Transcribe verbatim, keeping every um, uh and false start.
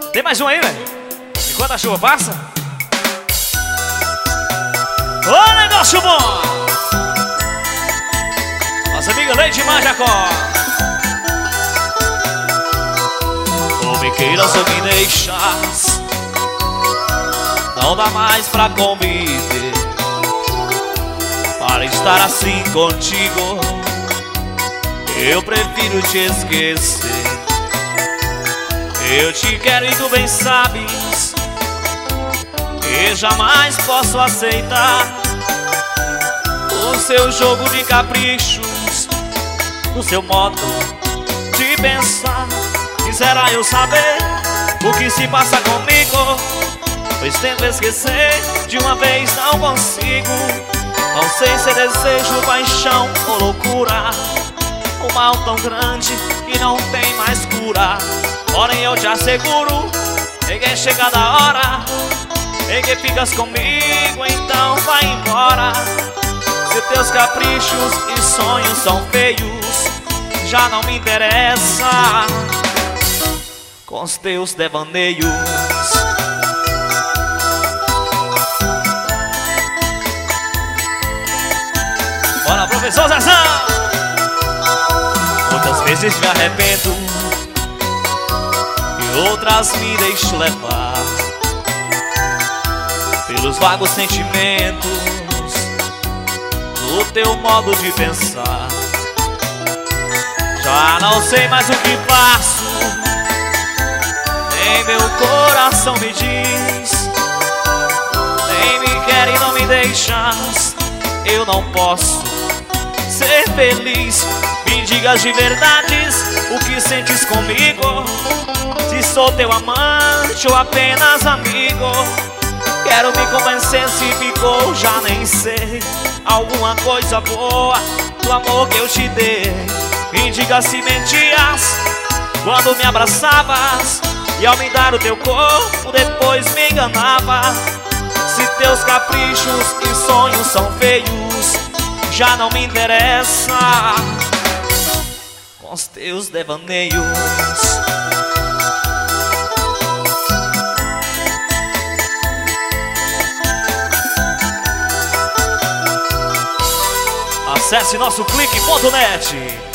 Tem mais um aí, velho? Enquanto a chuva passa. Ô, negócio bom! Nossa amiga Leite Majacó. Ou me queiras ou me deixas, não dá mais pra conviver. Para estar assim contigo, eu prefiro te esquecer. Eu te quero e tu bem sabes que jamais posso aceitar o seu jogo de caprichos, o seu modo de pensar. Quisera eu saber o que se passa comigo, pois tento esquecer, de uma vez não consigo. Não sei se é desejo, paixão ou loucura, um mal tão grande que não tem mais cura. Porém eu te asseguro, em que é chegada a hora em que ficas comigo, então vai embora. Se teus caprichos e sonhos são feios, já não me interessa com os teus devaneios. Bora, professor Zezão! Muitas vezes me arrependo e outras me deixo levar pelos vagos sentimentos do teu modo de pensar. Já não sei mais o que faço, nem meu coração me diz. Nem me quer e não me deixas, eu não posso ser feliz. Me digas de verdades o que sentes comigo, se sou teu amante ou apenas amigo. Quero me convencer se ficou, já nem sei, alguma coisa boa do amor que eu te dei. Me diga se mentias quando me abraçavas e ao me dar o teu corpo depois me enganava. Se teus caprichos e sonhos são feios, já não me interessa com os teus devaneios. Acesse nosso clique ponto net.